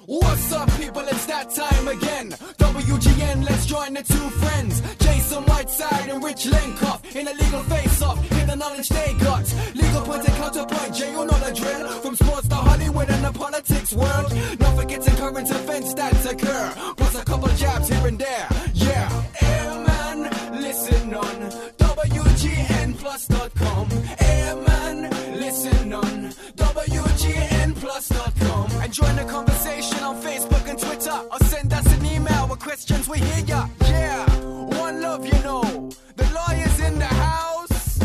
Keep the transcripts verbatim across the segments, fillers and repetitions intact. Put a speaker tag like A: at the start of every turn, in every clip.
A: What's up, people? It's that time again. W G N, let's join the two friends. Jason Whiteside and Rich Lenkoff in a legal face-off. Hear the knowledge they got. Legal point and counterpoint, Jay, you know the drill. From sports to Hollywood and the politics world. Not forgetting current events that occur. Plus a couple jabs here and there. Yeah. Hey, man, listen on W G N plus dot com. Hey, man, listen on W G N plus dot com. And join the conversation on Facebook and Twitter, or send us an email with questions. We hear ya. Yeah, one love, you know. The lawyer's in the house.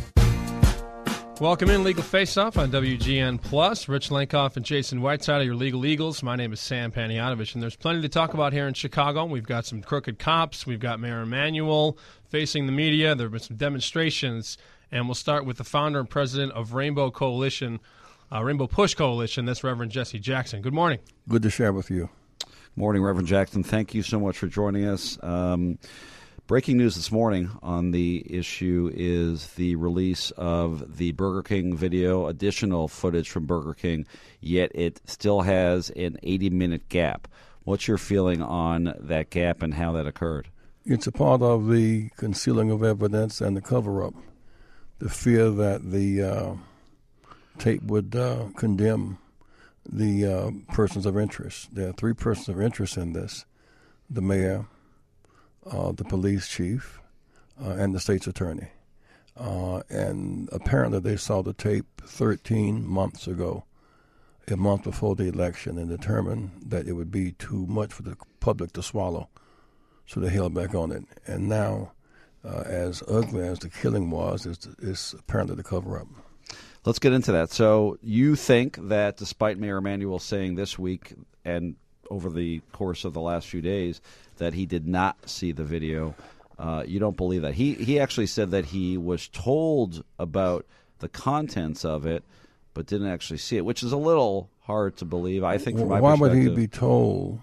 B: Welcome in Legal Face Off on W G N Plus. Rich Lenkoff and Jason Whiteside are your legal eagles. My name is Sam Panayotovich, and there's plenty to talk about here in Chicago. We've got some crooked cops. We've got Mayor Emanuel facing the media. There have been some demonstrations, and we'll start with the founder and president of Rainbow Coalition, uh, Rainbow Push Coalition. That's Reverend Jesse Jackson. Good morning.
C: Good to share with you.
D: Morning, Reverend Jackson. Thank you so much for joining us. Um, breaking news this morning on the issue is the release of the Burger King video, additional footage from Burger King, yet it still has an eighty-minute gap. What's your feeling on that gap and how that occurred?
C: It's a part of the concealing of evidence and the cover-up. The fear that the uh, tape would uh, condemn the uh, persons of interest. There are three persons of interest in this: the mayor, uh, the police chief, uh, and the state's attorney. Uh, and apparently they saw the tape thirteen months ago, a month before the election, and determined that it would be too much for the public to swallow. So they held back on it. And now, uh, as ugly as the killing was, it's, it's apparently the cover-up.
D: Let's get into that. So you think that despite Mayor Emanuel saying this week and over the course of the last few days that he did not see the video, uh, you don't believe that. He he actually said that he was told about the contents of it but didn't actually see it, which is a little hard to believe, I think, from my
C: Why
D: perspective.
C: would he be told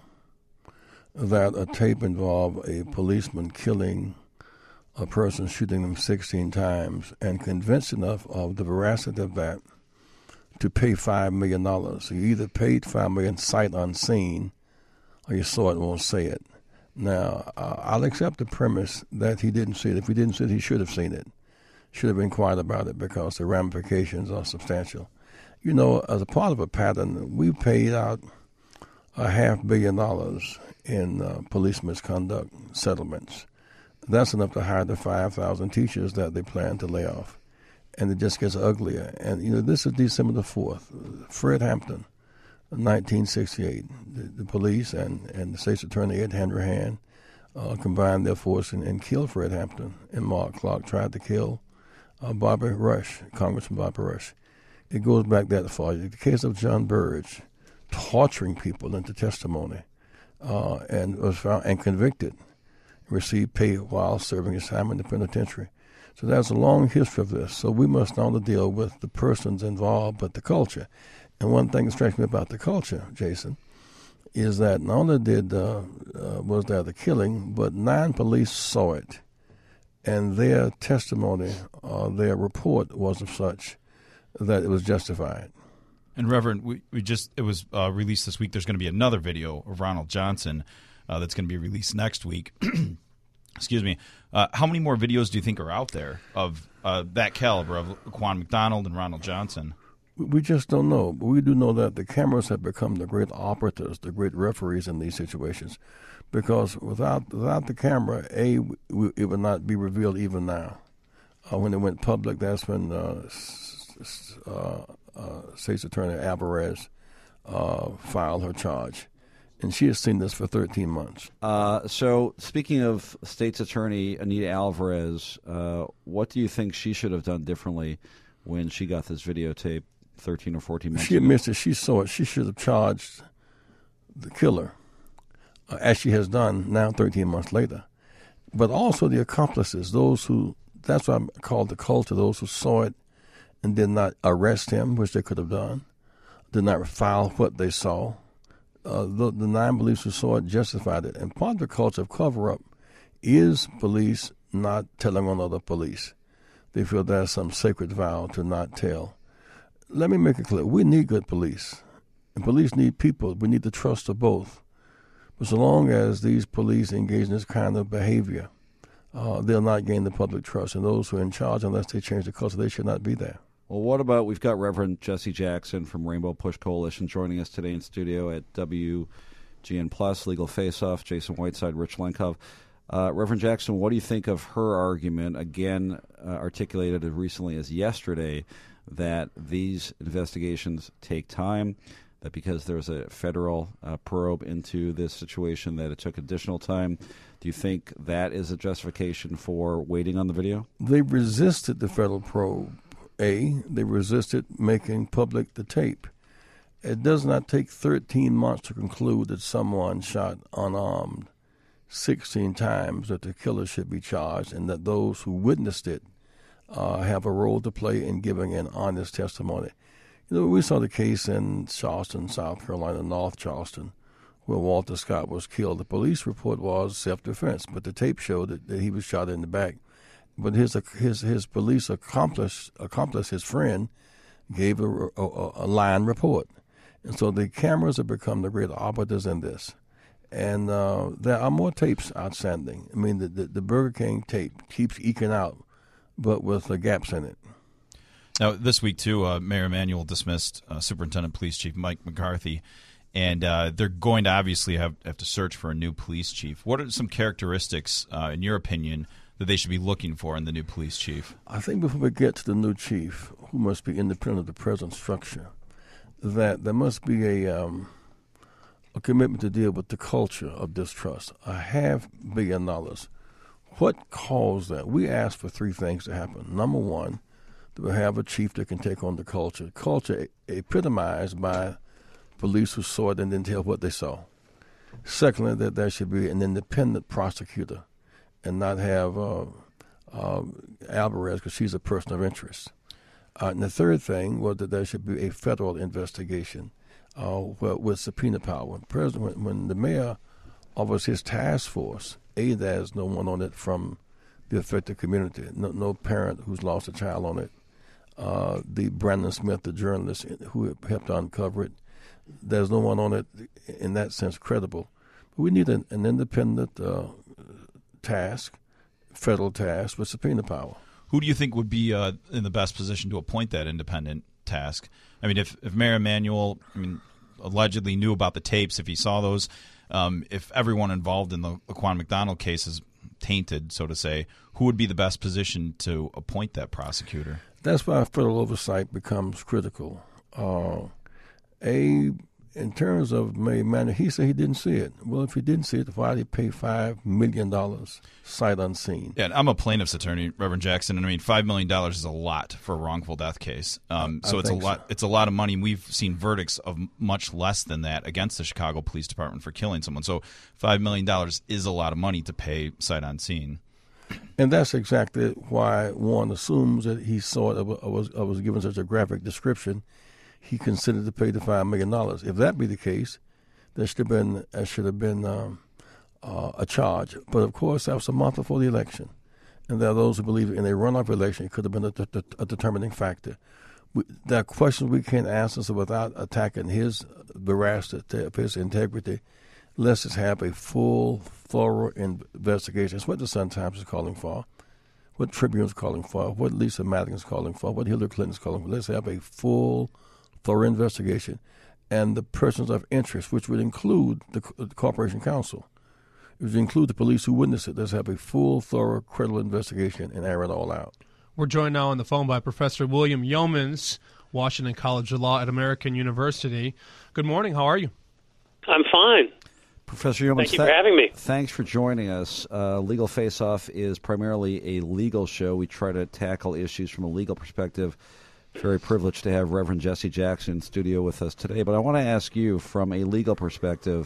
C: that a tape involved a policeman killing a person, shooting them sixteen times, and convinced enough of the veracity of that to pay five million dollars? So you either paid five million dollars sight unseen, or you saw it and won't say it. Now, uh, I'll accept the premise that he didn't see it. If he didn't see it, he should have seen it, should have been quiet about it, because the ramifications are substantial. You know, as a part of a pattern, we paid out a half billion dollars in uh, police misconduct settlements. That's enough to hire the five thousand teachers that they plan to lay off. And it just gets uglier. And, you know, this is December the fourth. Fred Hampton, nineteen sixty-eight. The, the police and, and the state's attorney, Ed Hanrahan, uh, combined their force and, and killed Fred Hampton. And Mark Clark tried to kill uh, Barbara Rush, Congressman Barbara Rush. It goes back that far. The case of John Burge, torturing people into testimony, uh, and was found and convicted, received pay while serving his time in the penitentiary. So there's a long history of this. So we must not only deal with the persons involved, but the culture. And one thing that strikes me about the culture, Jason, is that not only did uh, uh, was there the killing, but nine police saw it, and their testimony, uh, their report was of such that it was justified.
E: And Reverend, we, we just it was uh, released this week. There's going to be another video of Ronald Johnson uh, that's going to be released next week. Excuse me. Uh, how many more videos do you think are out there of uh, that caliber of Quan McDonald and Ronald Johnson?
C: We just don't know. But we do know that the cameras have become the great operators, the great referees in these situations, because without without the camera, A, it would not be revealed even now. Uh, when it went public, that's when uh, uh, uh, State's Attorney Alvarez uh, filed her charge. And she has seen this for thirteen months.
D: Uh, so speaking of State's Attorney Anita Alvarez, uh, what do you think she should have done differently when she got this videotape thirteen or fourteen months
C: she
D: ago?
C: She admits that she saw it. She should have charged the killer, uh, as she has done now thirteen months later. But also the accomplices, those who, that's what I call the culture, those who saw it and did not arrest him, which they could have done, did not file what they saw. Uh, the, the nine police who saw it justified it. And part of the culture of cover-up is police not telling on other police. They feel there's some sacred vow to not tell. Let me make it clear. We need good police. And police need people. We need the trust of both. But so long as these police engage in this kind of behavior, uh, they'll not gain the public trust. And those who are in charge, unless they change the culture, they should not be there.
D: Well, what about, we've got Reverend Jesse Jackson from Rainbow Push Coalition joining us today in studio at W G N Plus, Legal Face Off, Jason Whiteside, Rich Lenkov. Uh, Reverend Jackson, what do you think of her argument, again uh, articulated as recently as yesterday, that these investigations take time, that because there's a federal uh, probe into this situation that it took additional time? Do you think that is a justification for waiting on the video?
C: They resisted the federal probe. A, they resisted making public the tape. It does not take thirteen months to conclude that someone shot unarmed sixteen times, that the killer should be charged, and that those who witnessed it uh, have a role to play in giving an honest testimony. You know, we saw the case in Charleston, South Carolina, North Charleston, where Walter Scott was killed. The police report was self-defense, but the tape showed that, that he was shot in the back. But his his his police accomplice, accomplice his friend, gave a, a, a lying report. And so the cameras have become the great arbiters in this. And uh, there are more tapes outstanding. I mean, the, the, the Burger King tape keeps eking out, but with the gaps in it.
E: Now, this week, too, uh, Mayor Emanuel dismissed uh, Superintendent Police Chief Mike McCarthy, and uh, they're going to obviously have, have to search for a new police chief. What are some characteristics, uh, in your opinion, that they should be looking for in the new police chief?
C: I think before we get to the new chief, who must be independent of the present structure, that there must be a um, a commitment to deal with the culture of distrust. A half billion dollars. What caused that? We asked for three things to happen. Number one, that we have a chief that can take on the culture. Culture epitomized by police who saw it and didn't tell what they saw. Secondly, that there should be an independent prosecutor and not have uh, uh, Alvarez, because she's a person of interest. Uh, and the third thing was that there should be a federal investigation uh, with subpoena power. When, President, when, when the mayor offers his task force, A, there's no one on it from the affected community, no, no parent who's lost a child on it. Uh, the Brandon Smith, the journalist who helped uncover it, there's no one on it in that sense credible. But we need an, an independent uh, task, federal task with subpoena power.
E: Who do you think would be uh, in the best position to appoint that independent task? I mean, if, if Mayor Emanuel, I mean, allegedly knew about the tapes, if he saw those, um, if everyone involved in the Laquan McDonald case is tainted, so to say, who would be the best position to appoint that prosecutor?
C: That's why federal oversight becomes critical. Uh, a In terms of Mayor Emanuel, he said he didn't see it. Well, if he didn't see it, why did he pay five million dollars sight unseen?
E: Yeah, I'm a plaintiff's attorney, Reverend Jackson, and I mean five million dollars is a lot for a wrongful death case. Um, so
C: I
E: it's a
C: think
E: lot.
C: so.
E: It's a lot of money. We've seen verdicts of much less than that against the Chicago Police Department for killing someone. So five million dollars is a lot of money to pay sight unseen.
C: And that's exactly why one assumes that he saw it, or was, or was given such a graphic description. He considered to pay the five million dollars. If that be the case, there should have been there should have been um, uh, a charge. But of course, that was a month before the election, and there are those who believe in a runoff election it could have been a, a, a determining factor. We, there are questions we can't answer, so without attacking his veracity, his integrity, let's just have a full, thorough investigation. It's what the Sun-Times is calling for, what Tribune is calling for, what Lisa Madigan is calling for, what Hillary Clinton is calling for. Let's have a full, thorough investigation, and the persons of interest, which would include the, the Corporation Counsel. It would include the police who witnessed it. Let's have a full, thorough, credible investigation and air it all out.
B: We're joined now on the phone by Professor William Yeomans, Washington College of Law at American University. Good morning. How are you?
F: I'm fine.
D: Professor Yeomans,
F: thank you for having me.
D: Thanks for joining us. Uh, Legal Face Off is primarily a legal show. We try to tackle issues from a legal perspective. Very privileged to have Reverend Jesse Jackson in studio with us today. But I want to ask you, from a legal perspective,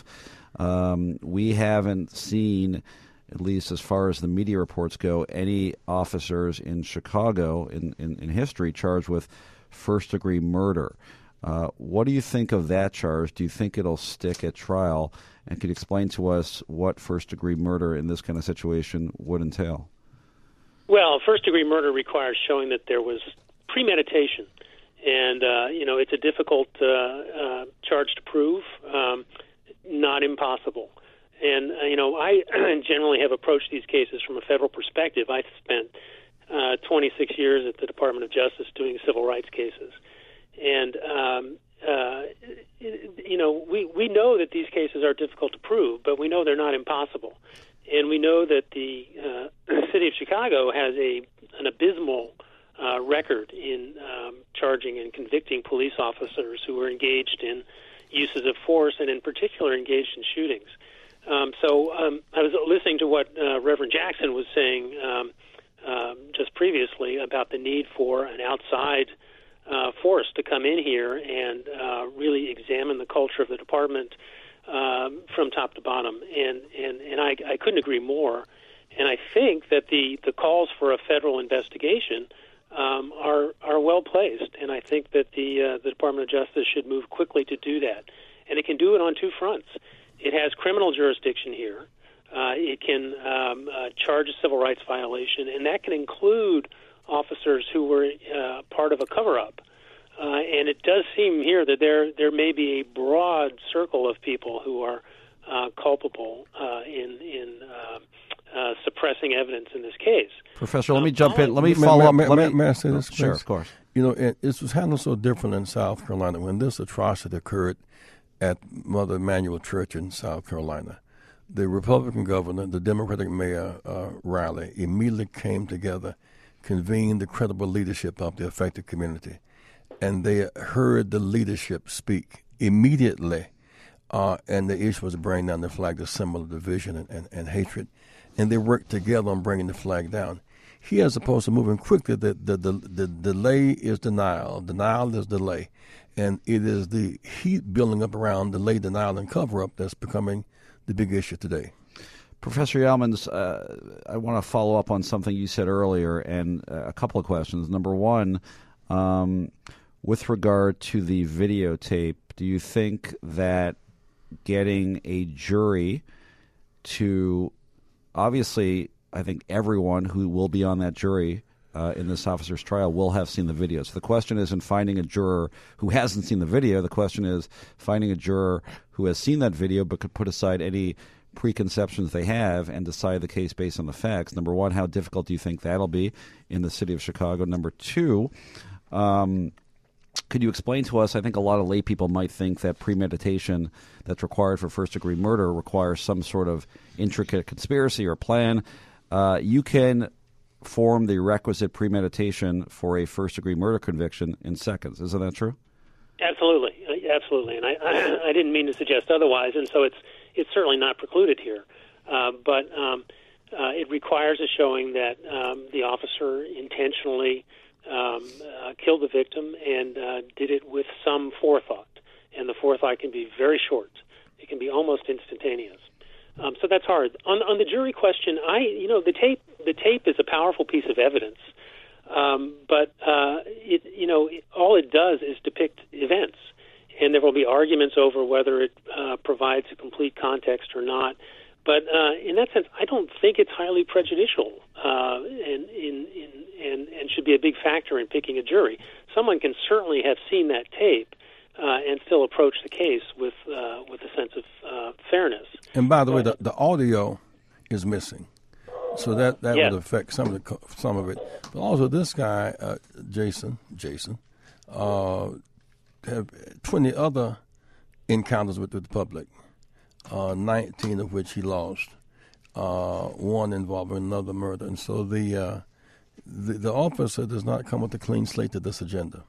D: um, we haven't seen, at least as far as the media reports go, any officers in Chicago in, in, in history charged with first-degree murder. Uh, what do you think of that charge? Do you think it'll stick at trial? And could you explain to us what first-degree murder in this kind of situation would entail?
F: Well, first-degree murder requires showing that there was premeditation. And, uh, you know, it's a difficult uh, uh, charge to prove, um, not impossible. And, uh, you know, I generally have approached these cases from a federal perspective. I spent uh, twenty-six years at the Department of Justice doing civil rights cases. And, um, uh, you know, we, we know that these cases are difficult to prove, but we know they're not impossible. And we know that the uh, city of Chicago has a an abysmal uh, record in um, charging and convicting police officers who were engaged in uses of force and in particular engaged in shootings. Um, so um, I was listening to what uh, Reverend Jackson was saying um, um, just previously about the need for an outside uh, force to come in here and uh, really examine the culture of the department um, from top to bottom. And, and, and I, I couldn't agree more. And I think that the, the calls for a federal investigation um, are are well placed. And I think that the uh, the Department of Justice should move quickly to do that. And it can do it on two fronts. It has criminal jurisdiction here. Uh, it can um, uh, charge a civil rights violation, and that can include officers who were uh, part of a cover-up. Uh, and it does seem here that there there may be a broad circle of people who are uh, culpable uh, in in uh, uh, suppressing evidence in this case.
D: Professor, let
F: Um,
D: me jump in. Let me
C: May-
D: follow
C: may,
D: up.
C: May,
D: Let
C: may,
D: me,
C: may I say this?
D: Oh, sure,
C: please?
D: of course.
C: You know, it, it was handled so different in South Carolina when this atrocity occurred at Mother Emanuel Church in South Carolina. The Republican governor, the Democratic mayor, uh, Riley, immediately came together, convened the credible leadership of the affected community, and they heard the leadership speak immediately, uh, and the issue was to bring down the flag, the symbol of division and, and, and hatred, and they worked together on bringing the flag down. Here, as opposed to moving quickly, the, the, the, the delay is denial, denial is delay, and it is the heat building up around delay, denial, and cover-up that's becoming the big issue today.
D: Professor Yeomans, uh, I want to follow up on something you said earlier, and uh, a couple of questions. Number one, um, with regard to the videotape, do you think that getting a jury to, obviously, I think everyone who will be on that jury uh, in this officer's trial will have seen the video. So the question isn't finding a juror who hasn't seen the video. The question is finding a juror who has seen that video but could put aside any preconceptions they have and decide the case based on the facts. Number one, how difficult do you think that'll be in the city of Chicago? Number two, um, could you explain to us, I think a lot of lay people might think that premeditation that's required for first-degree murder requires some sort of intricate conspiracy or plan. Uh, you can form the requisite premeditation for a first-degree murder conviction in seconds. Isn't that true?
F: Absolutely, absolutely, and I, I, I didn't mean to suggest otherwise, and so it's it's certainly not precluded here. Uh, but um, uh, it requires a showing that um, the officer intentionally um, uh, killed the victim and uh, did it with some forethought, and the forethought can be very short. It can be almost instantaneous. Um, so that's hard. On, on the jury question, I you know the tape the tape is a powerful piece of evidence. Um, but, uh, it, you know, it, all it does is depict events, and there will be arguments over whether it uh, provides a complete context or not. But uh, in that sense, I don't think it's highly prejudicial uh, and, in, in, and, and should be a big factor in picking a jury. Someone can certainly have seen that tape uh, and still approach the case with, uh, with a sense of uh, fairness.
C: And by the way, the, the audio is missing. So that, that
F: yeah.
C: would affect some of the some of it, but also this guy, uh, Jason, Jason, uh, have twenty other encounters with the public, uh, nineteen of which he lost, uh, one involving another murder, and so the, uh, the the officer does not come with a clean slate to this agenda.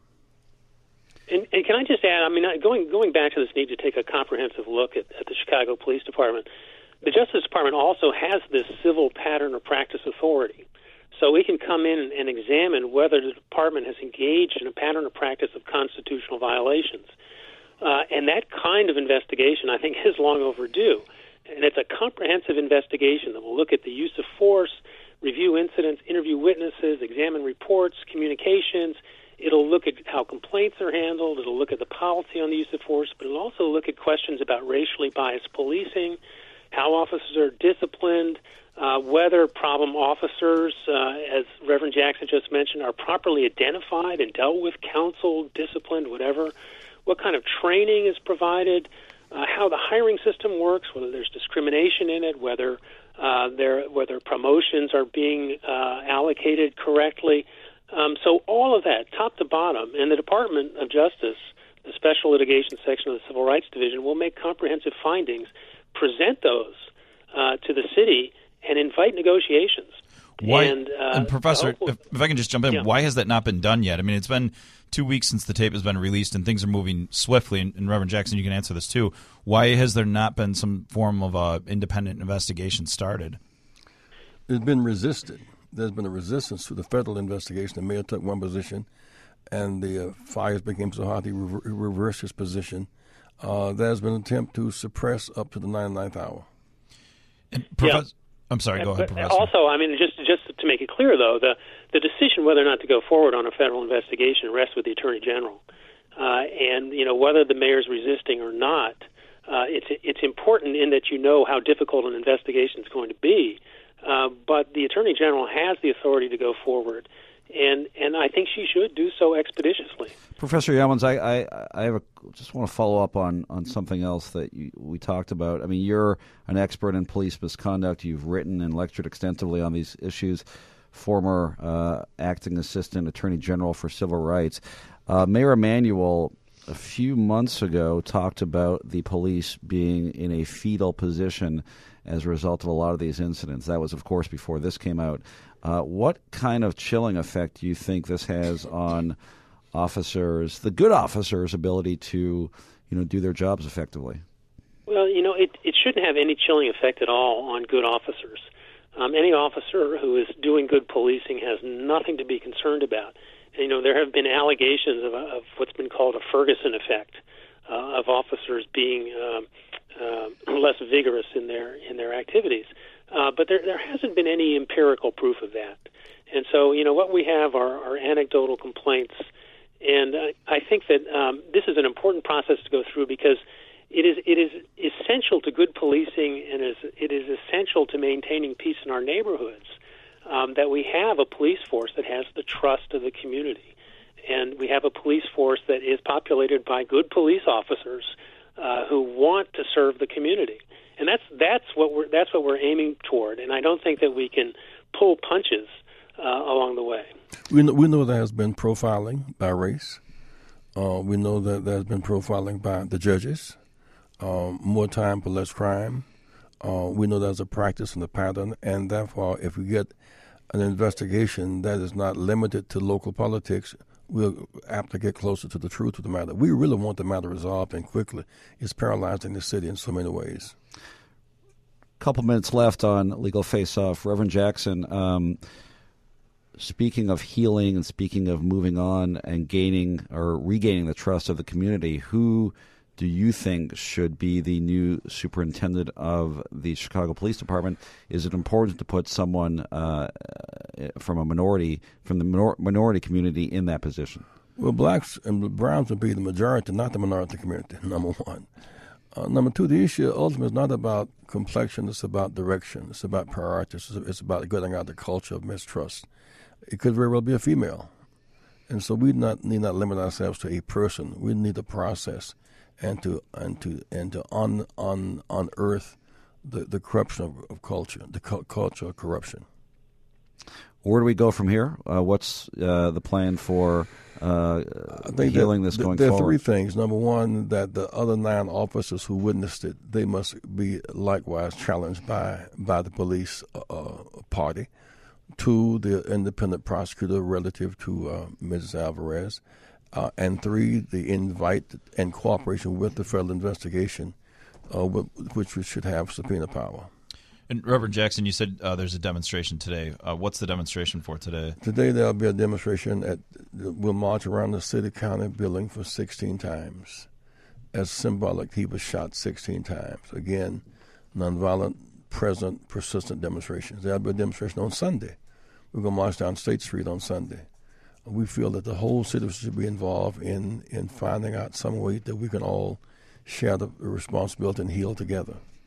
F: And, and can I just add? I mean, going going back to this need to take a comprehensive look at, at the Chicago Police Department. The Justice Department also has this civil pattern or practice authority. So we can come in and, and examine whether the department has engaged in a pattern or practice of constitutional violations. Uh, and that kind of investigation, I think, is long overdue. And it's a comprehensive investigation that will look at the use of force, review incidents, interview witnesses, examine reports, communications. It'll look at how complaints are handled. It'll look at the policy on the use of force, but it'll also look at questions about racially biased policing, how officers are disciplined, uh, whether problem officers, uh, as Reverend Jackson just mentioned, are properly identified and dealt with, counseled, disciplined, whatever. what kind of training is provided, uh, how the hiring system works, whether there's discrimination in it, whether uh, there whether promotions are being uh, allocated correctly. Um, so all of that, top to bottom, and the Department of Justice, the Special Litigation Section of the Civil Rights Division, will make comprehensive findings, present those uh, to the city, and invite negotiations.
E: Why,
F: and, uh,
E: and Professor,
F: so,
E: if, if I can just jump in,
F: yeah.
E: why has that not been done yet? I mean, it's been two weeks since the tape has been released, and things are moving swiftly. And, and Reverend Jackson, you can answer this too. Why has there not been some form of uh, independent investigation started?
C: It's been resisted. There's been a resistance to the federal investigation. The mayor took one position, and the uh, fires became so hot he re- reversed his position. Uh, there's been an attempt to suppress up to the ninety-ninth hour.
E: And Professor,
F: Yeah.
E: I'm sorry, go ahead,
F: But
E: Professor.
F: also, I mean, just just to make it clear, though, the the decision whether or not to go forward on a federal investigation rests with the Attorney General, uh, and you know whether the mayor's resisting or not. Uh, it's it's important in that you know how difficult an investigation is going to be, uh, but the Attorney General has the authority to go forward, and and I think she should do so expeditiously.
D: Professor Yeomans, I, I, I have a, just want to follow up on, on something else that you, we talked about. I mean, you're an expert in police misconduct. You've written and lectured extensively on these issues. Former uh, acting assistant attorney general for civil rights. Uh, Mayor Emanuel, a few months ago, talked about the police being in a fetal position as a result of a lot of these incidents. That was, of course, before this came out. Uh, what kind of chilling effect do you think this has on officers, the good officers' ability to, you know, do their jobs effectively?
F: Well, you know, it, it shouldn't have any chilling effect at all on good officers. Um, any officer who is doing good policing has nothing to be concerned about. And, you know, there have been allegations of, of what's been called a Ferguson effect, uh, of officers being um, uh, less vigorous in their in their activities. Uh, but there there hasn't been any empirical proof of that. And so, you know, what we have are, are anecdotal complaints. And uh, I think that um, this is an important process to go through because it is it is essential to good policing and is, it is essential to maintaining peace in our neighborhoods um, that we have a police force that has the trust of the community. And we have a police force that is populated by good police officers uh, who want to serve the community. And that's that's what we're that's what we're aiming toward. And I don't think that we can pull punches uh, along the way.
C: We know, we know there has been profiling by race. Uh, we know that there has been profiling by the judges. Um, more time for less crime. Uh, we know there's a practice and a pattern, and therefore, if we get an investigation that is not limited to local politics, we'll apt to get closer to the truth of the matter. We really want the matter resolved and quickly. It's paralyzing the city in so many ways.
D: Couple minutes left on Legal Face Off. Reverend Jackson, um, speaking of healing and speaking of moving on and gaining or regaining the trust of the community, who do you think should be the new superintendent of the Chicago Police Department? Is it important to put someone uh, from a minority, from the minor- minority community in that position?
C: Well, blacks and browns would be the majority, not the minority community, number one. Uh, number two, the issue ultimately is not about complexion, it's about direction, it's about priorities, it's about getting out the culture of mistrust. It could very well be a female. And so we not, need not limit ourselves to a person. We need a process and to and to and to un, un, unearth the, the corruption of, of culture, the cu- culture of corruption.
D: Where do we go from here? Uh, what's uh, the plan for uh, healing this going
C: there
D: forward?
C: There are three things. Number one, that the other nine officers who witnessed it, they must be likewise challenged by by the police uh, party. Two, the independent prosecutor relative to uh, Missus Alvarez. Uh, and three, the invite and cooperation with the federal investigation, uh, which we should have subpoena power.
E: And Reverend Jackson, you said uh, there's a demonstration today. Uh, what's the demonstration for today?
C: Today there will be a demonstration at. We'll march around the city county building for sixteen times, as symbolic. He was shot sixteen times. Again, nonviolent, present, persistent demonstrations. There will be a demonstration on Sunday. We're going to march down State Street on Sunday. We feel that the whole city should be involved in, in finding out some way that we can all share the responsibility and heal together.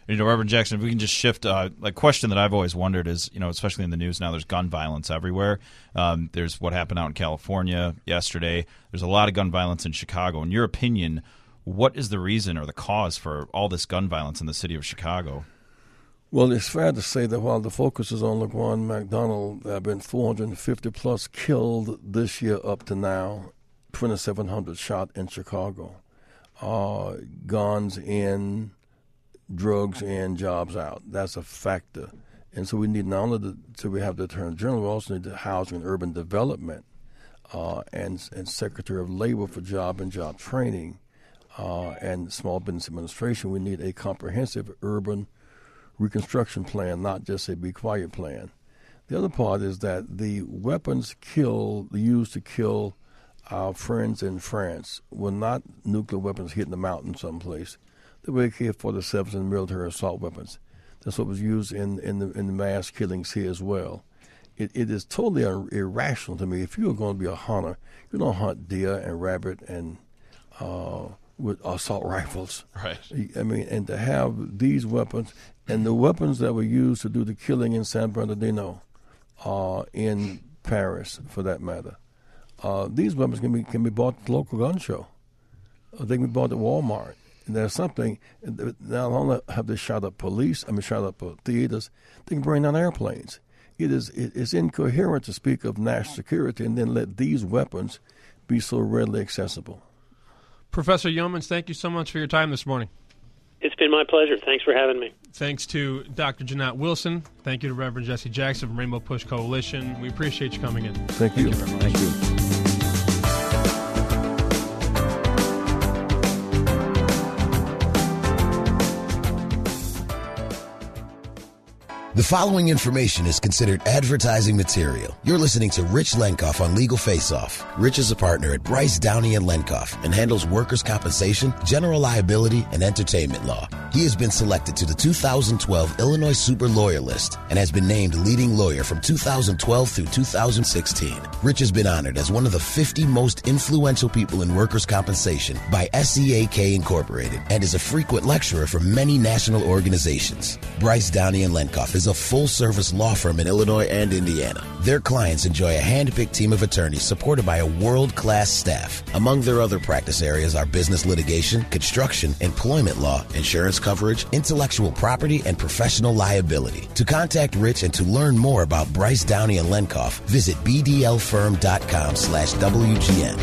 E: You know, Reverend Jackson, if we can just shift, uh, a question that I've always wondered is, you know, especially in the news now, there's gun violence everywhere. Um, there's what happened out in California yesterday. There's a lot of gun violence in Chicago. In your opinion, what is the reason or the cause for all this gun violence in the city of Chicago?
C: Well, it's fair to say that while the focus is on Laquan McDonald, there have been four hundred fifty plus killed this year up to now, twenty-seven hundred shot in Chicago. Uh, guns in, drugs in, jobs out. That's a factor. And so we need not only the, so we have the Attorney General, we also need the Housing and Urban Development uh, and, and Secretary of Labor for Job and Job Training uh, and Small Business Administration. We need a comprehensive urban reconstruction plan, not just a be quiet plan. The other part is that the weapons killed, used to kill our friends in France were not nuclear weapons hitting the mountain someplace. They were A K forty-sevens and military assault weapons. That's what was used in, in, the, in the mass killings here as well. It, it is totally un- irrational to me. If you are going to be a hunter, you don't hunt deer and rabbit and uh, with assault rifles.
E: Right.
C: I mean, and to have these weapons and the weapons that were used to do the killing in San Bernardino, uh, in Paris, for that matter, uh, these weapons can be can be bought at the local gun show. Uh, they can be bought at Walmart. And there's something. Not only have they shot up police, I mean, shot up uh, theaters, they can bring down airplanes. It is it is incoherent to speak of national security and then let these weapons be so readily accessible.
B: Professor Yeomans, thank you so much for your time this morning.
F: It's been my pleasure. Thanks for having me.
B: Thanks to Doctor Jeanette Wilson. Thank you to Reverend Jesse Jackson from Rainbow Push Coalition. We appreciate you coming in.
C: Thank you.
B: Thank you very much.
D: Thank you.
G: The following information is considered advertising material. You're listening to Rich Lenkoff on Legal Face Off. Rich is a partner at Bryce, Downey and Lenkoff and handles workers' compensation, general liability, and entertainment law. He has been selected to the two thousand twelve Illinois Super Lawyer List and has been named leading lawyer from two thousand twelve through two thousand sixteen. Rich has been honored as one of the fifty most influential people in workers' compensation by S E A K Incorporated and is a frequent lecturer for many national organizations. Bryce, Downey and Lenkoff is a full-service law firm in Illinois and Indiana. Their clients enjoy a hand-picked team of attorneys supported by a world-class staff. Among their other practice areas are business litigation, construction, employment law, insurance coverage, intellectual property, and professional liability. To contact Rich and to learn more about Bryce, Downey and Lenkoff, visit b d l firm dot com slash w g n.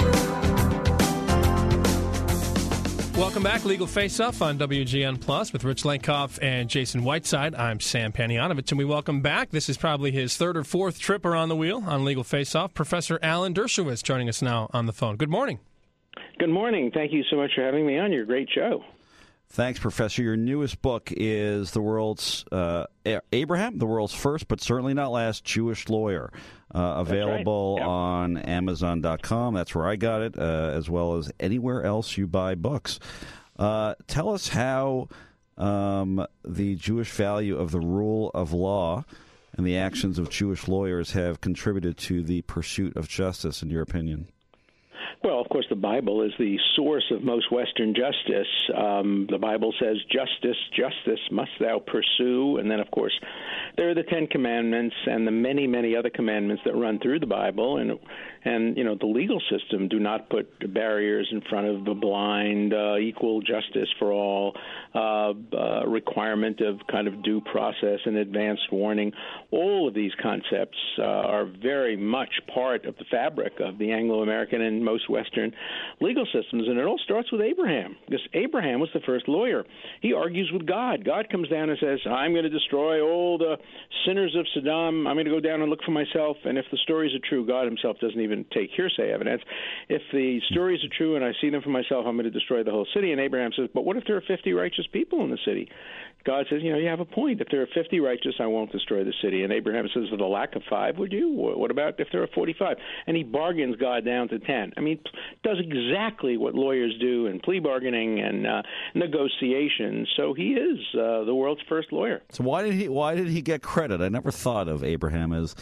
B: Welcome back, Legal Face-Off on W G N Plus with Rich Lenkoff and Jason Whiteside. I'm Sam Panianovich, and we welcome back. This is probably his third or fourth trip around the wheel on Legal Face-Off. Professor Alan Dershowitz joining us now on the phone. Good morning.
H: Good morning. Thank you so much for having me on your great show.
D: Thanks, Professor. Your newest book is The World's uh, Abraham, the world's first but certainly not last Jewish lawyer. Uh, available
H: right. Yep.
D: on amazon dot com. That's where I got it, uh, as well as anywhere else you buy books. Uh, tell us how um, the Jewish value of the rule of law and the actions of Jewish lawyers have contributed to the pursuit of justice, in your opinion.
H: Well, of course, the Bible is the source of most Western justice. Um, the Bible says, justice, justice must thou pursue. And then, of course, there are the Ten Commandments and the many, many other commandments that run through the Bible. And, and you know, the legal system do not put barriers in front of the blind, uh, equal justice for all, uh, uh, requirement of kind of due process and advanced warning. All of these concepts uh, are very much part of the fabric of the Anglo-American and most Western legal systems, and it all starts with Abraham, because Abraham was the first lawyer. He argues with God. God comes down and says, I'm going to destroy all the sinners of Sodom. I'm going to go down and look for myself, and if the stories are true, God himself doesn't even take hearsay evidence. If the stories are true and I see them for myself, I'm going to destroy the whole city. And Abraham says, but what if there are fifty righteous people in the city? God says, you know, you have a point. If there are fifty righteous, I won't destroy the city. And Abraham says, with a lack of five, would you? What about if there are forty-five? And he bargains God down to ten. I mean, does exactly what lawyers do in plea bargaining and uh, negotiation. So he is uh, the world's first lawyer.
D: So why did he why did he get credit? I never thought of Abraham as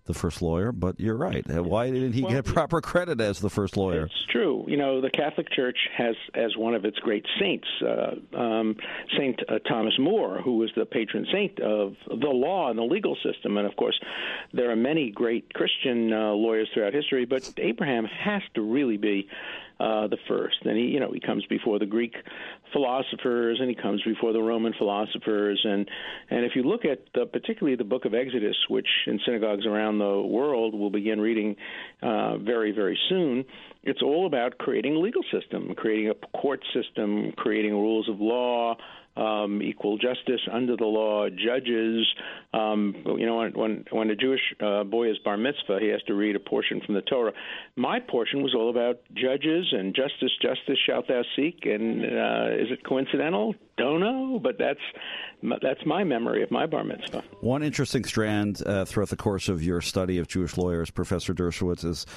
D: the first lawyer, but you're right. Why didn't he
H: well,
D: get proper credit as the first lawyer?
H: It's true. You know, the Catholic Church has as one of its great saints, uh, um, Saint uh, Thomas More, who was the patron saint of the law and the legal system. And, of course, there are many great Christian uh, lawyers throughout history, but Abraham has to really be Uh, the first. And he, you know, he comes before the Greek philosophers, and he comes before the Roman philosophers. And and if you look at the, particularly the Book of Exodus, which in synagogues around the world we'll begin reading uh, very, very soon, it's all about creating a legal system, creating a court system, creating rules of law, Um, equal justice under the law, judges. Um, you know, when when, when a Jewish uh, boy is bar mitzvah, he has to read a portion from the Torah. My portion was all about judges and justice, justice shalt thou seek. And uh, is it coincidental? Don't know, but that's that's my memory of my bar mitzvah.
D: One interesting strand uh, throughout the course of your study of Jewish lawyers, Professor Dershowitz, is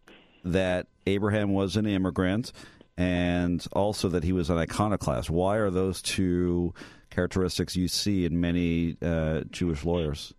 D: that Abraham was an immigrant, and also that he was an iconoclast. Why are those two characteristics you see in many uh, Jewish lawyers?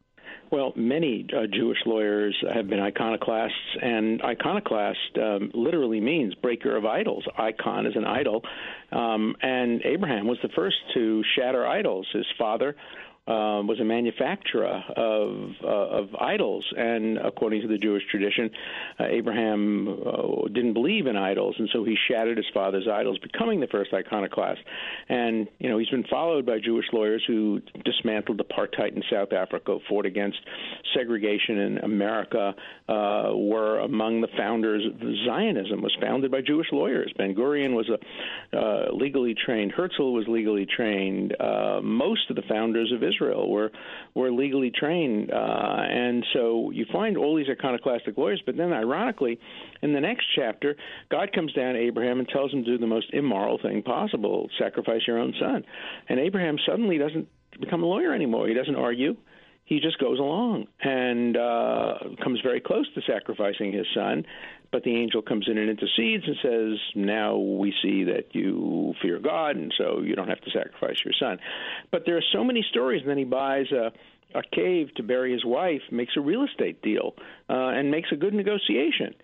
H: Well, many uh, Jewish lawyers have been iconoclasts, and iconoclast um, literally means breaker of idols. Icon is an idol, um, and Abraham was the first to shatter idols. His father Uh, was a manufacturer of uh, of idols, and according to the Jewish tradition, uh, Abraham uh, didn't believe in idols, and so he shattered his father's idols, becoming the first iconoclast. And you know, he's been followed by Jewish lawyers who dismantled apartheid in South Africa, fought against segregation in America, uh, were among the founders. Zionism was founded by Jewish lawyers. Ben Gurion was a uh, legally trained. Herzl was legally trained. Uh, most of the founders of Israel were were legally trained, uh, and so you find all these iconoclastic lawyers. But then, ironically, in the next chapter, God comes down to Abraham and tells him to do the most immoral thing possible: sacrifice your own son. And Abraham suddenly doesn't become a lawyer anymore. He doesn't argue. He just goes along and uh, comes very close to sacrificing his son. But the angel comes in and intercedes and says, now we see that you fear God, and so you don't have to sacrifice your son. But there are so many stories, and then he buys a, a cave to bury his wife, makes a real estate deal, uh, and makes a good negotiation.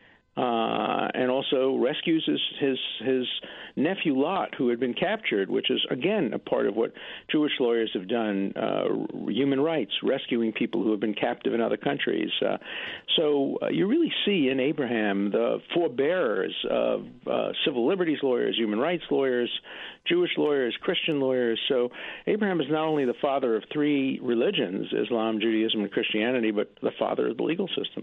H: Uh, and also rescues his, his his nephew Lot, who had been captured, which is, again, a part of what Jewish lawyers have done, uh, human rights, rescuing people who have been captive in other countries. Uh, so uh, you really see in Abraham the forebearers of uh, civil liberties lawyers, human rights lawyers, Jewish lawyers, Christian lawyers. So Abraham is not only the father of three religions, Islam, Judaism, and Christianity, but the father of the legal system.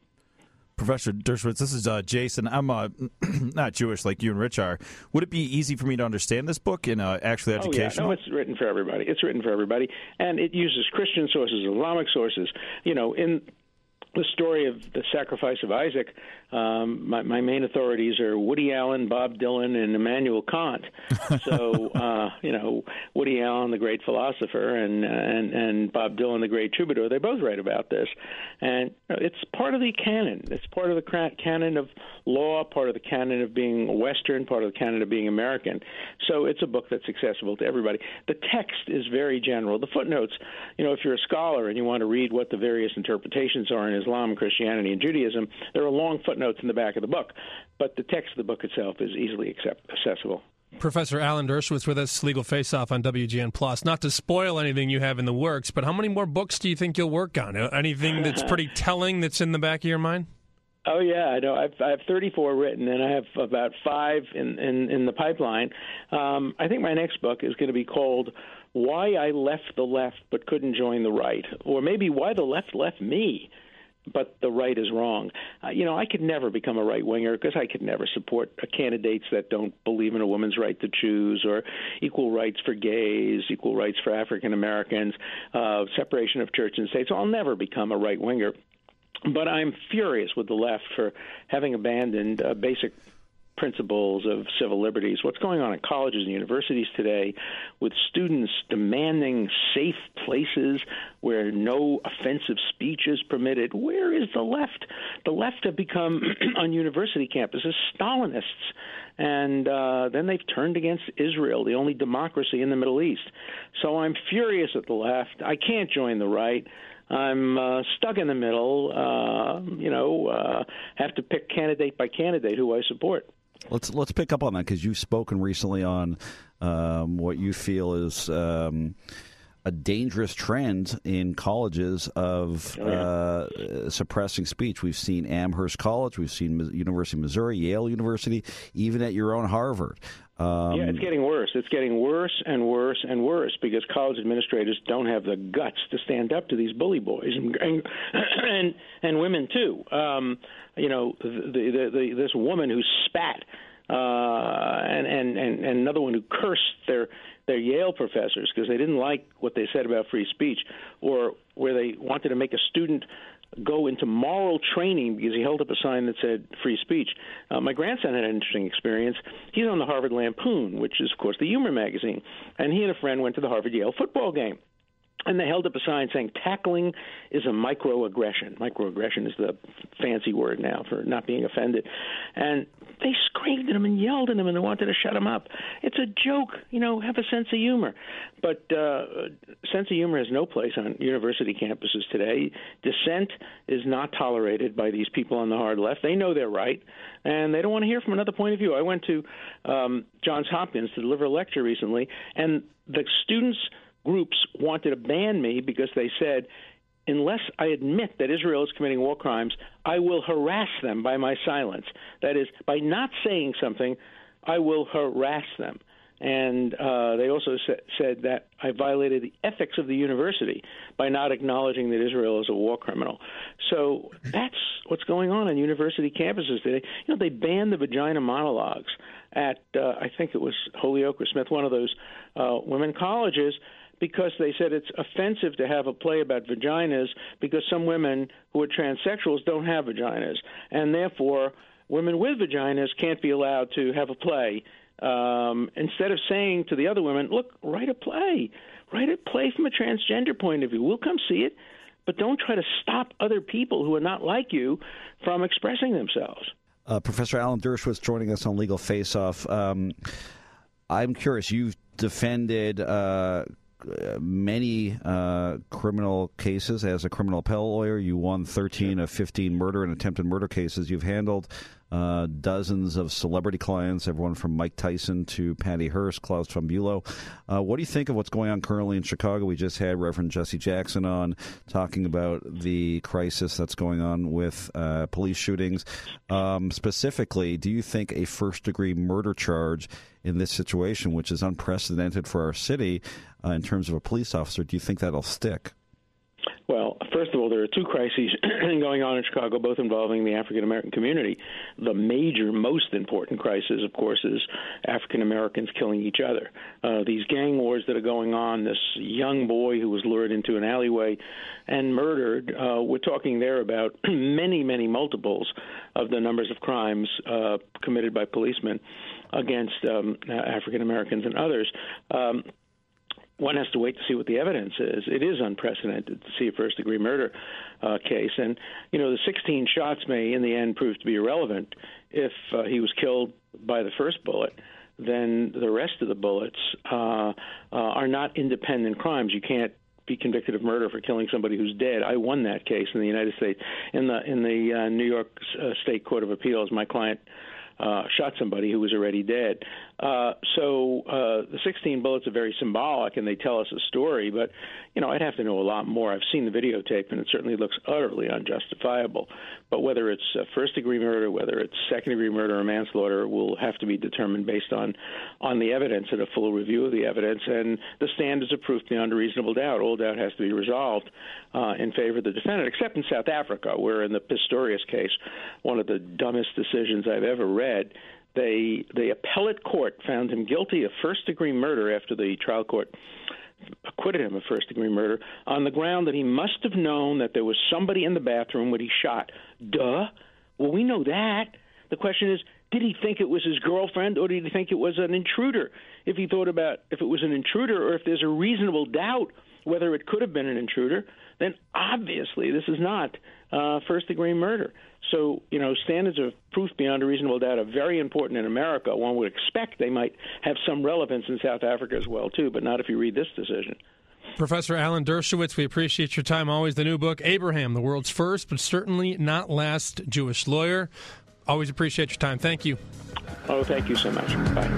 E: Professor Dershowitz, this is uh, Jason. I'm uh, not Jewish like you and Rich are. Would it be easy for me to understand this book and uh, actually educational?
H: Oh, yeah. No, it's written for everybody. It's written for everybody, and it uses Christian sources, Islamic sources. You know, in the story of the sacrifice of Isaac, um, my, my main authorities are Woody Allen, Bob Dylan, and Immanuel Kant. So, uh, you know, Woody Allen, the great philosopher, and, and and Bob Dylan, the great troubadour, they both write about this. And it's part of the canon. It's part of the canon of law, part of the canon of being Western, part of the canon of being American. So it's a book that's accessible to everybody. The text is very general. The footnotes, you know, if you're a scholar and you want to read what the various interpretations are in Islam, Christianity, and Judaism, there are long footnotes in the back of the book, but the text of the book itself is easily accept- accessible.
B: Professor Alan Dershowitz with us, Legal Face Off on W G N Plus. Not to spoil anything you have in the works, but how many more books do you think you'll work on? Anything that's pretty telling that's in the back of your mind?
H: Oh, yeah, I know. I've, I have thirty-four written, and I have about five in, in, in the pipeline. Um, I think my next book is going to be called Why I Left the Left But Couldn't Join the Right, or maybe Why the Left Left Me, but the right is wrong. Uh, you know, I could never become a right-winger because I could never support uh, candidates that don't believe in a woman's right to choose, or equal rights for gays, equal rights for African Americans, uh, separation of church and state. So I'll never become a right-winger. But I'm furious with the left for having abandoned uh, basic principles of civil liberties. What's going on in colleges and universities today with students demanding safe places where no offensive speech is permitted? Where is the left? The left have become, on university campuses, Stalinists. And uh, then they've turned against Israel, the only democracy in the Middle East. So I'm furious at the left. I can't join the right. I'm uh, stuck in the middle. Uh, you know, uh, have to pick candidate by candidate who I support.
D: Let's let's pick up on that because you've spoken recently on um, what you feel is um, a dangerous trend in colleges of
H: oh, yeah.
D: uh, suppressing speech. We've seen Amherst College, we've seen University of Missouri, Yale University, even at your own Harvard. Um,
H: yeah, it's getting worse. It's getting worse and worse and worse because college administrators don't have the guts to stand up to these bully boys and and and, and women too. Um, you know, the, the, the, this woman who spat uh, and, and and and another one who cursed their their Yale professors because they didn't like what they said about free speech, or where they wanted to make a student go into moral training because he held up a sign that said free speech. Uh, my grandson had an interesting experience. He's on the Harvard Lampoon, which is, of course, the humor magazine, and he and a friend went to the Harvard-Yale football game. And they held up a sign saying tackling is a microaggression. Microaggression is the fancy word now for not being offended. And they screamed at him and yelled at him and they wanted to shut him up. It's a joke. You know, have a sense of humor. But uh, sense of humor has no place on university campuses today. Dissent is not tolerated by these people on the hard left. They know they're right, and they don't want to hear from another point of view. I went to um, Johns Hopkins to deliver a lecture recently, and the students – groups wanted to ban me because they said, unless I admit that Israel is committing war crimes, I will harass them by my silence. That is, by not saying something, I will harass them. And uh, they also sa- said that I violated the ethics of the university by not acknowledging that Israel is a war criminal. So that's what's going on on university campuses today. You know, they banned the vagina monologues at, uh, I think it was Holyoke or Smith, one of those uh, women colleges, because they said it's offensive to have a play about vaginas because some women who are transsexuals don't have vaginas, and therefore women with vaginas can't be allowed to have a play. Um, instead of saying to the other women, look, write a play. Write a play from a transgender point of view. We'll come see it, but don't try to stop other people who are not like you from expressing themselves.
D: Uh, Professor Alan Dershowitz joining us on Legal Face Off. Um, I'm curious, you've defended uh, many uh, criminal cases as a criminal appellate lawyer. You won thirteen of fifteen murder and attempted murder cases. You've handled uh, dozens of celebrity clients, everyone from Mike Tyson to Patty Hearst, Klaus von Bülow. Uh, what do you think of what's going on currently in Chicago? We just had Reverend Jesse Jackson on talking about the crisis that's going on with uh, police shootings. Um, specifically, do you think a first-degree murder charge in this situation, which is unprecedented for our city uh, in terms of a police officer, do you think that'll stick?
H: Well, first of all, there are two crises going on in Chicago, both involving the African-American community. The major, most important crisis, of course, is African-Americans killing each other. Uh, these gang wars that are going on, this young boy who was lured into an alleyway and murdered, uh, we're talking there about many, many multiples of the numbers of crimes uh, committed by policemen against um, African-Americans and others. Um, One has to wait to see what the evidence is. It is unprecedented to see a first-degree murder uh, case. And, you know, the sixteen shots may in the end prove to be irrelevant. If uh, he was killed by the first bullet, then the rest of the bullets uh, uh, are not independent crimes. You can't be convicted of murder for killing somebody who's dead. I won that case in the United States. In the, in the uh, New York uh, State Court of Appeals, my client Uh, shot somebody who was already dead. Uh, so uh, the sixteen bullets are very symbolic, and they tell us a story. But, you know, I'd have to know a lot more. I've seen the videotape, and it certainly looks utterly unjustifiable. But whether it's uh, first-degree murder, whether it's second-degree murder or manslaughter, will have to be determined based on, on the evidence and a full review of the evidence. And the standards of proof beyond a reasonable doubt. All doubt has to be resolved uh, in favor of the defendant, except in South Africa, where in the Pistorius case, one of the dumbest decisions I've ever read, They, the appellate court found him guilty of first-degree murder after the trial court acquitted him of first-degree murder on the ground that he must have known that there was somebody in the bathroom when he shot. Duh. Well, we know that. The question is, did he think it was his girlfriend, or did he think it was an intruder? If he thought about if it was an intruder, or if there's a reasonable doubt whether it could have been an intruder, then obviously this is not uh, first-degree murder. So, you know, standards of proof beyond a reasonable doubt are very important in America. One would expect they might have some relevance in South Africa as well, too, but not if you read this decision.
B: Professor Alan Dershowitz, we appreciate your time. Always the new book, Abraham, the world's first but certainly not last Jewish lawyer. Always appreciate your time. Thank you.
H: Oh, thank you so much. Bye.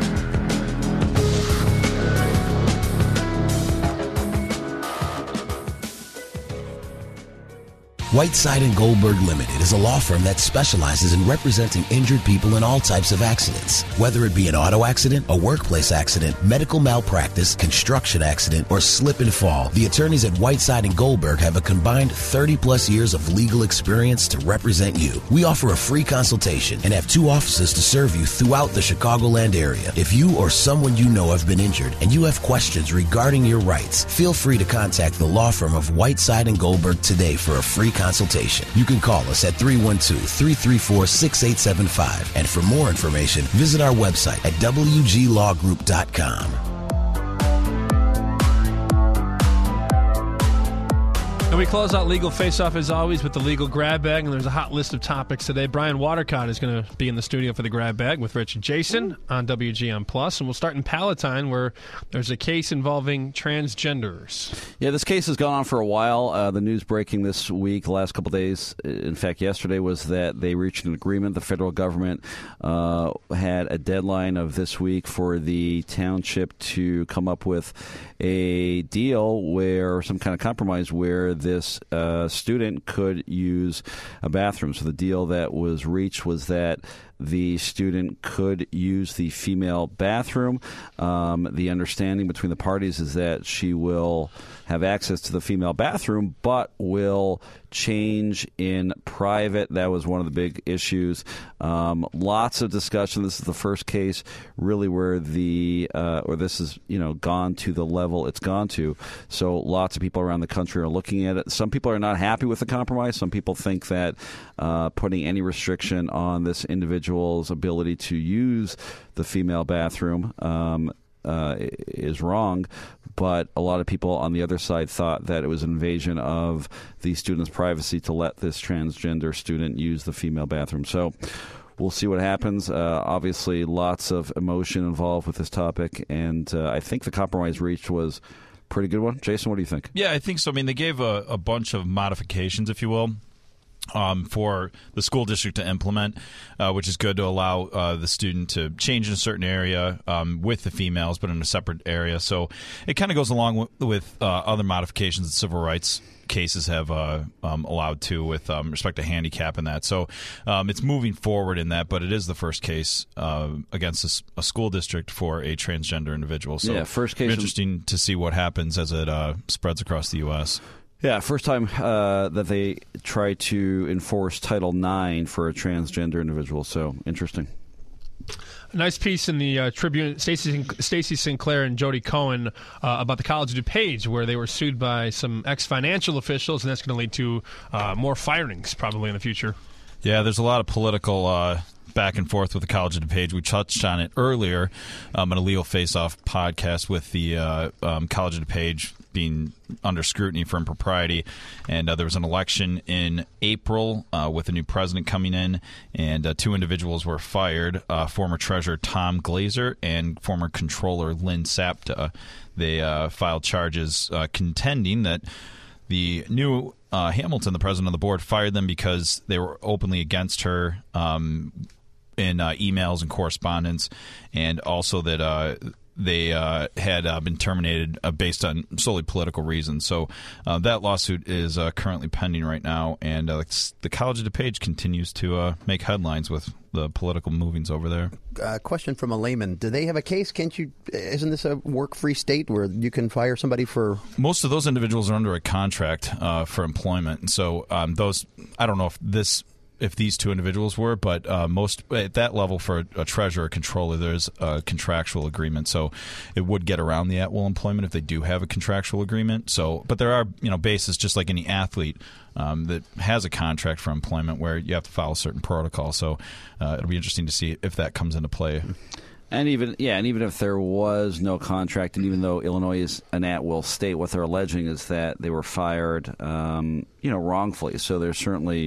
G: Whiteside and Goldberg Limited is a law firm that specializes in representing injured people in all types of accidents. Whether it be an auto accident, a workplace accident, medical malpractice, construction accident, or slip and fall, the attorneys at Whiteside and Goldberg have a combined thirty plus years of legal experience to represent you. We offer a free consultation and have two offices to serve you throughout the Chicagoland area. If you or someone you know have been injured and you have questions regarding your rights, feel free to contact the law firm of Whiteside and Goldberg today for a free consultation. consultation. You can call us at three one two, three three four, six eight seven five. And for more information, visit our website at w g law group dot com.
B: And we close out Legal Face-Off, as always, with the legal grab bag, and there's a hot list of topics today. Brian Watercott is going to be in the studio for the grab bag with Rich and Jason on W G N Plus, and we'll start in Palatine, where there's a case involving transgenders.
D: Yeah, this case has gone on for a while. Uh, the news breaking this week, the last couple of days, in fact, yesterday, was that they reached an agreement. The federal government uh, had a deadline of this week for the township to come up with a deal where, some kind of compromise where this uh, student could use a bathroom. So the deal that was reached was that the student could use the female bathroom. Um, the understanding between the parties is that she will have access to the female bathroom, but will change in private. That was one of the big issues. Um, lots of discussion. This is the first case, really, where the uh, or this is you know gone to the level it's gone to. So lots of people around the country are looking at it. Some people are not happy with the compromise. Some people think that uh, putting any restriction on this individual's ability to use the female bathroom um, uh, is wrong. But a lot of people on the other side thought that it was an invasion of the student's privacy to let this transgender student use the female bathroom. So we'll see what happens. Uh, obviously, lots of emotion involved with this topic, and uh, I think the compromise reached was a pretty good one. Jason, what do you think?
E: Yeah, I think so. I mean, they gave a, a bunch of modifications, if you will, Um, for the school district to implement, uh, which is good to allow uh, the student to change in a certain area um, with the females, but in a separate area. So it kind of goes along with, with uh, other modifications that civil rights cases have uh, um, allowed to with um, respect to handicap and that. So um, it's moving forward in that, but it is the first case uh, against a, a school district for a transgender individual. So
D: yeah, first case.
E: Interesting to see what happens as it uh, spreads across the U S
D: Yeah, first time uh, that they try to enforce Title nine for a transgender individual. So interesting.
B: A nice piece in the uh, Tribune, Stacey Stacey Sinclair and Jody Cohen uh, about the College of DuPage, where they were sued by some ex-financial officials, and that's going to lead to uh, more firings probably in the future.
E: Yeah, there's a lot of political uh, back and forth with the College of DuPage. We touched on it earlier um, in a Legal Face-Off podcast with the uh, um, College of DuPage being under scrutiny for impropriety. And uh, there was an election in April uh, with a new president coming in, and uh, two individuals were fired, uh, former treasurer Tom Glazer and former controller Lynn Sapta. They uh, filed charges uh, contending that the new uh, Hamilton, the president of the board, fired them because they were openly against her um, in uh, emails and correspondence, and also that uh, they uh, had uh, been terminated uh, based on solely political reasons. So uh, that lawsuit is uh, currently pending right now, and uh, the College of DuPage continues to uh, make headlines with the political movings over there.
I: Uh, question from a layman: do they have a case? Can't you? Isn't this a work-free state where you can fire somebody for?
E: Most of those individuals are under a contract uh, for employment, and so um, those. I don't know if this. If these two individuals were, but uh, most at that level for a, a treasurer or controller, there's a contractual agreement, so it would get around the at-will employment if they do have a contractual agreement. So, but there are you know bases just like any athlete um, that has a contract for employment where you have to follow certain protocols. So uh, it'll be interesting to see if that comes into play.
D: And even yeah, and even if there was no contract, and even though Illinois is an at-will state, what they're alleging is that they were fired, um, you know, wrongfully. So there's certainly,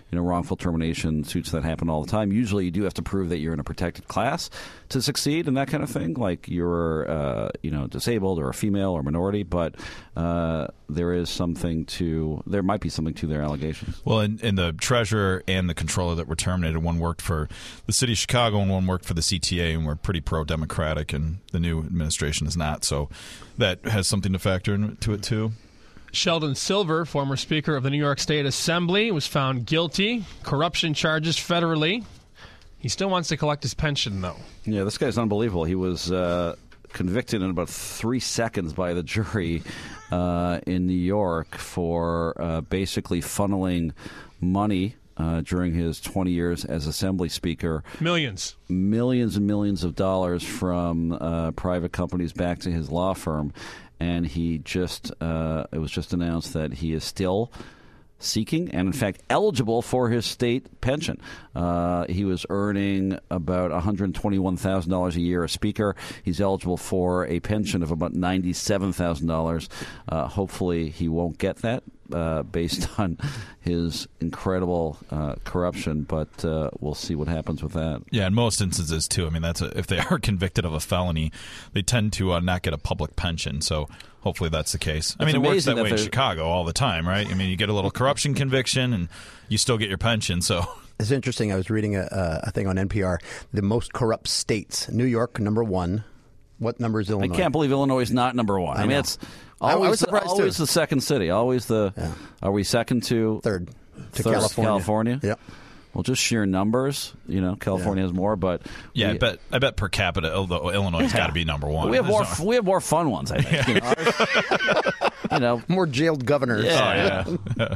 D: you know, wrongful termination suits that happen all the time. Usually you do have to prove that you're in a protected class to succeed and that kind of thing, like you're, uh, you know, disabled or a female or minority, but uh, there is something to, there might be something to their allegations.
E: Well, and, and the treasurer and the controller that were terminated, one worked for the city of Chicago and one worked for the C T A, and were pretty pro-democratic, and the new administration is not, so that has something to factor into it too.
B: Sheldon Silver, former Speaker of the New York State Assembly, was found guilty, corruption charges federally. He still wants to collect his pension, though.
D: Yeah, this guy's unbelievable. He was uh, convicted in about three seconds by the jury uh, in New York for uh, basically funneling money uh, during his twenty years as Assembly Speaker.
B: Millions.
D: Millions and millions of dollars from uh, private companies back to his law firm. And he just, uh, it was just announced that he is still seeking and, in fact, eligible for his state pension. Uh, he was earning about one hundred twenty-one thousand dollars a year as Speaker. He's eligible for a pension of about ninety-seven thousand dollars. Uh, hopefully he won't get that uh, based on his incredible uh, corruption, but uh, we'll see what happens with that.
E: Yeah, in most instances, too. I mean, that's a, if they are convicted of a felony, they tend to uh, not get a public pension, so hopefully that's the case. I
D: It's
E: mean, it works
D: amazing
E: that
D: that
E: way in
D: they're-
E: Chicago all the time, right? I mean, you get a little corruption conviction, and you still get your pension, so...
I: It's interesting. I was reading a, a thing on N P R. The most corrupt states. New York, number one. What number is Illinois?
D: I can't believe Illinois is not number one. I,
I: I
D: mean,
I: know.
D: it's
I: I- I
D: always,
I: was surprised,
D: always
I: too.
D: the second city. Always the.
I: Yeah.
D: Are we second to
I: Third to
D: third
I: California.
D: California?
I: Yep.
D: Well, just sheer numbers. You know, California has more, but
E: Yeah,
D: we,
E: I bet I bet per capita, Ill- Illinois has got to be number one.
D: we have more.
E: There's no-
D: We have more fun ones. I think. You know, ours- you know,
I: More jailed governors.
D: Yeah.
E: Oh, yeah.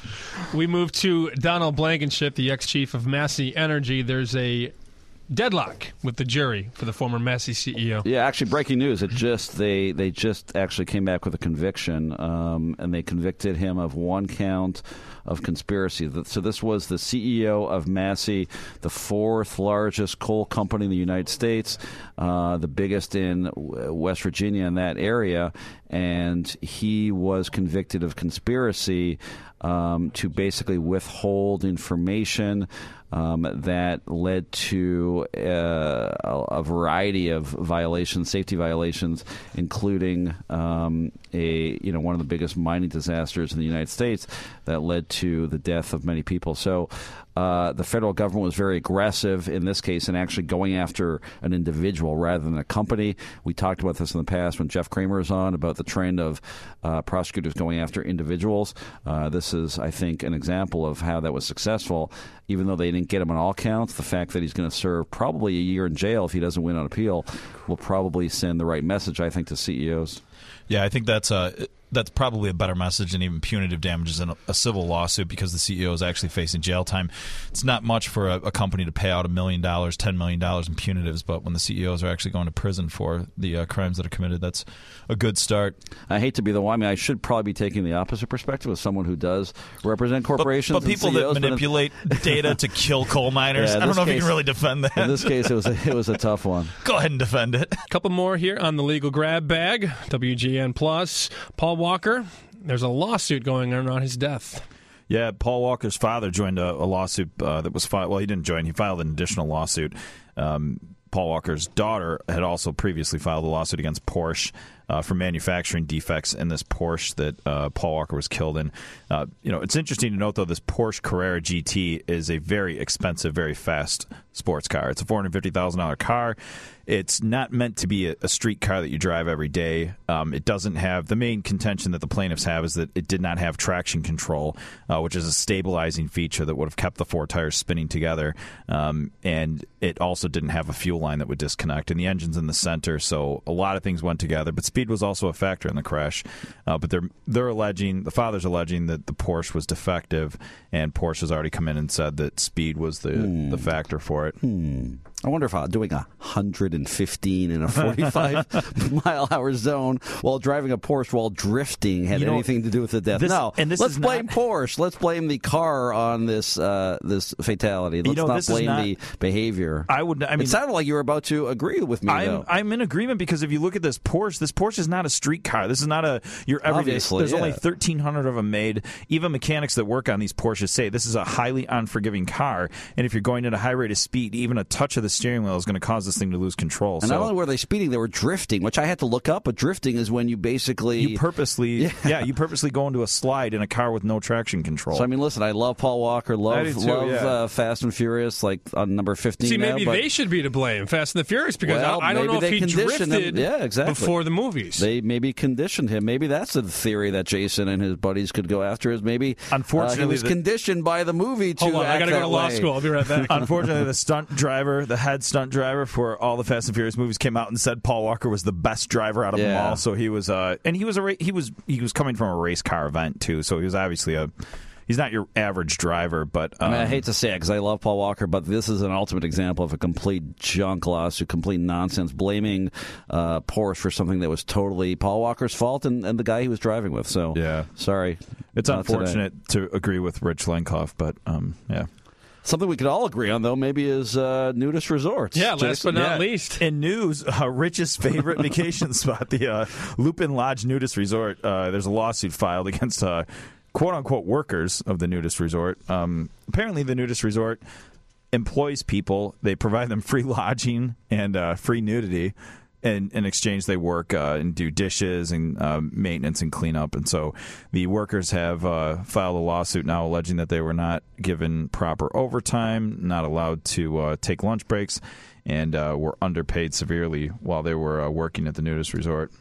B: We move to Donald Blankenship, the ex-chief of Massey Energy. There's a deadlock with the jury for the former Massey C E O.
D: Yeah, actually, breaking news. It just they they just actually came back with a conviction, um, and they convicted him of one count of conspiracy. So this was the C E O of Massey, the fourth largest coal company in the United States, uh, the biggest in West Virginia in that area, and he was convicted of conspiracy um, to basically withhold information Um, that led to uh, a, a variety of violations, safety violations, including um, a you know one of the biggest mining disasters in the United States that led to the death of many people. So uh, the federal government was very aggressive in this case in actually going after an individual rather than a company. We talked about this in the past when Jeff Kramer was on about the trend of uh, prosecutors going after individuals. Uh, this is, I think, an example of how that was successful. Even though they didn't get him on all counts, the fact that he's going to serve probably a year in jail if he doesn't win on appeal will probably send the right message, I think, to C E Os.
E: Yeah, I think that's uh, that's probably a better message than even punitive damages in a, a civil lawsuit, because the C E O is actually facing jail time. It's not much for a, a company to pay out a million dollars, ten million dollars in punitives, but when the C E Os are actually going to prison for the uh, crimes that are committed, that's a good start.
D: I hate to be the one. I mean, I should probably be taking the opposite perspective as someone who does represent corporations.
E: But, but people
D: and C E Os,
E: that manipulate
D: but
E: data to kill coal miners,
D: Yeah, in
E: I don't
D: this
E: know if you
D: case-
E: can really defend that.
D: in this case, it was a, it was a tough one.
E: Go ahead and defend it.
B: Couple more here on the legal grab bag. W G N Plus. Paul Walker. There's a lawsuit going on on his death.
E: Yeah, Paul Walker's father joined a, a lawsuit uh, that was filed. Well, he didn't join. He filed an additional lawsuit. Um, Paul Walker's daughter had also previously filed a lawsuit against Porsche uh, for manufacturing defects in this Porsche that uh, Paul Walker was killed in. Uh, you know, it's interesting to note, though, this Porsche Carrera G T is a very expensive, very fast sports car. It's a four hundred fifty thousand dollars car. It's not meant to be a, a street car that you drive every day. Um, it doesn't have – the main contention that the plaintiffs have is that it did not have traction control, uh, which is a stabilizing feature that would have kept the four tires spinning together. Um, and it also didn't have a fuel line that would disconnect. And the engine's in the center, so a lot of things went together. But speed was also a factor in the crash. Uh, but they're they're alleging – the father's alleging that the Porsche was defective, and Porsche has already come in and said that speed was the,
D: Hmm.
E: the factor for it.
D: Hmm. I wonder if uh, doing a one hundred fifteen in a forty-five mile hour zone while driving a Porsche while drifting had
J: You know,
D: anything to do with the death.
J: this-
D: no,
J: and this
D: let's
J: is
D: blame
J: not-
D: Porsche. Let's blame the car on this uh, this fatality. Let's
J: know,
D: not
J: this is
D: blame
J: not-
D: the behavior.
J: I would. I mean,
D: it sounded like you were about to agree with me.
J: I'm
D: though.
J: I'm in agreement because if you look at this Porsche, this Porsche is not a street car. This is not a your everyday.
D: Obviously,
J: There's
D: yeah.
J: only thirteen hundred of them made. Even mechanics that work on these Porsches say this is a highly unforgiving car, and if you're going at a high rate of speed, even a touch of the steering wheel is going to cause this thing to lose control.
D: And
J: so
D: not only were they speeding, they were drifting, which I had to look up. But drifting is when you basically
J: you purposely,
D: Yeah.
J: yeah. you purposely go into a slide in a car with no traction control.
D: So I mean, listen, I love Paul Walker,
J: I
D: love
J: do too,
D: love
J: yeah.
D: uh, Fast and Furious, like on number fifteen.
B: See,
D: now,
B: maybe
D: but
B: they should be to blame, Fast and the Furious, because
D: Well,
B: I, I don't
D: maybe
B: know if
D: they
B: he
D: conditioned him.
B: drifted
D: Yeah, exactly.
B: before the movies.
D: They maybe conditioned him. Maybe that's the theory that Jason and his buddies could go after. Is maybe
J: Unfortunately,
D: uh, he was
J: the-
D: conditioned by the movie to
B: Hold on,
D: act
B: I got to go
D: that
B: to law
D: way.
B: school. I'll be right back.
J: Unfortunately, the stunt driver, the head stunt driver for all the Fast and Furious movies, came out and said Paul Walker was the best driver out of them
D: Yeah.
J: all. So he was, uh, and he was a ra- he was he was coming from a race car event too. So he was obviously a he's not your average driver. But um,
D: I mean, I hate to say it because I love Paul Walker, but this is an ultimate example of a complete junk lawsuit, complete nonsense, blaming uh, Porsche for something that was totally Paul Walker's fault and, and the guy he was driving with. So,
J: Yeah.
D: sorry.
J: it's
D: Not today.
J: unfortunate to agree with Rich Lenkoff, but um, yeah.
D: Something we could all agree on, though, maybe is uh, nudist resorts.
B: Yeah, last
D: Jason?
B: but not
J: Yeah.
B: least.
J: In news, uh, Rich's favorite vacation spot, the uh, Lupin Lodge Nudist Resort. Uh, there's a lawsuit filed against uh, quote-unquote workers of the nudist resort. Um, apparently, the nudist resort employs people. They provide them free lodging and uh, free nudity. And in exchange, they work uh, and do dishes and uh, maintenance and cleanup. And so the workers have uh, filed a lawsuit now alleging that they were not given proper overtime, not allowed to uh, take lunch breaks, and uh, were underpaid severely while they were uh, working at the nudist resort.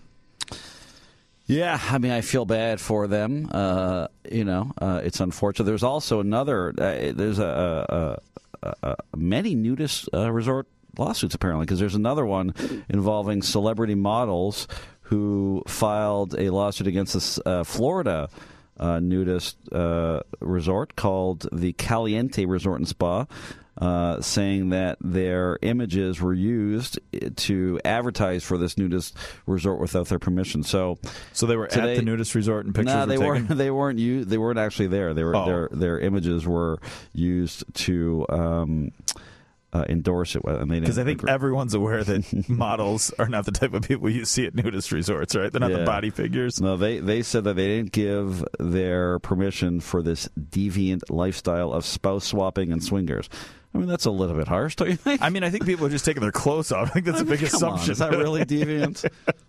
D: Yeah, I mean, I feel bad for them. Uh, you know, uh, it's unfortunate. There's also another. Uh, there's a, a, a, a many nudist uh, resort lawsuits apparently, because there's another one involving celebrity models who filed a lawsuit against this uh, Florida uh, nudist uh, resort called the Caliente Resort and Spa. Uh, saying that their images were used to advertise for this nudist resort without their permission. So,
J: So they were
D: today-
J: at the nudist resort and pictures
D: no,
J: were
D: they
J: taken?
D: weren't. They weren't. U- they weren't actually there. They were.
J: Oh.
D: Their their images were used to um, uh, endorse it. And they
J: Because I
D: didn't
J: think
D: agree.
J: everyone's aware that models are not the type of people you see at nudist resorts, right? They're not the
D: Yeah.
J: body figures.
D: No, they they said that they didn't give their permission for this deviant lifestyle of spouse swapping and swingers. I mean, that's a little bit harsh, don't you think?
J: I mean, I think people are just taking their clothes off. I think that's
D: I
J: a
D: mean,
J: big
D: come
J: assumption.
D: on, is that really deviant?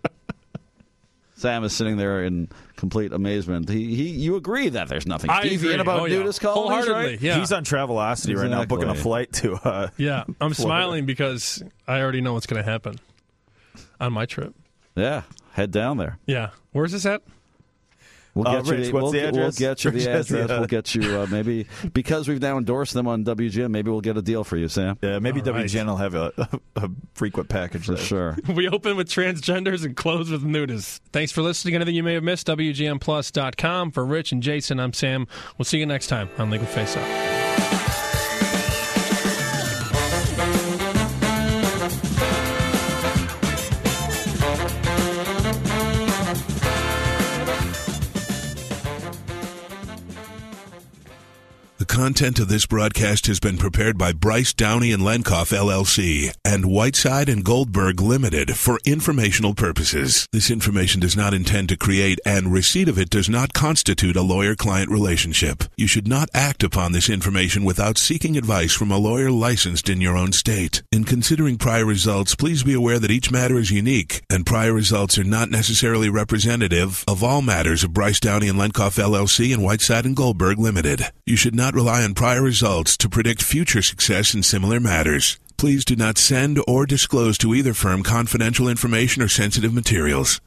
D: Sam is sitting there in complete amazement. He, he, you agree that there's nothing
B: I
D: deviant
B: agree.
D: about
B: Oh, yeah.
D: nudist colonies,
B: Wholeheartedly,
D: right?
B: yeah.
J: He's on Travelocity right now, booking a
D: Exactly.
J: flight to. Uh,
B: Yeah, I'm
J: Florida.
B: smiling because I already know what's going to happen on my trip.
D: Yeah, head down there.
B: Yeah. Where's this at?
D: We'll
J: Uh,
D: get you
J: Rich,
D: the,
J: what's
D: we'll,
J: the
D: get- we'll
J: address?
D: get you
J: Rich
D: the
J: has the,
D: address.
J: uh,
D: We'll get you uh, maybe because we've now endorsed them on W G N. Maybe we'll get a deal for you, Sam.
J: yeah, maybe
B: All
J: W
B: right.
J: G N will have a, a, a frequent package
D: For
J: there.
D: sure.
B: We open with transgenders and close with nudists. Thanks for listening. Anything you may have missed, W G N plus dot com. For Rich and Jason, I'm Sam. We'll see you next time on Legal Face Off.
K: The content of this broadcast has been prepared by Bryce Downey and Lenkoff, L L C, and Whiteside and Goldberg Limited for informational purposes. This information does not intend to create, and receipt of it does not constitute a lawyer-client relationship. You should not act upon this information without seeking advice from a lawyer licensed in your own state. In considering prior results, please be aware that each matter is unique, and prior results are not necessarily representative of all matters of Bryce Downey and Lenkoff, L L C, and Whiteside and Goldberg Limited. You should not rely on prior results to predict future success in similar matters. Please do not send or disclose to either firm confidential information or sensitive materials.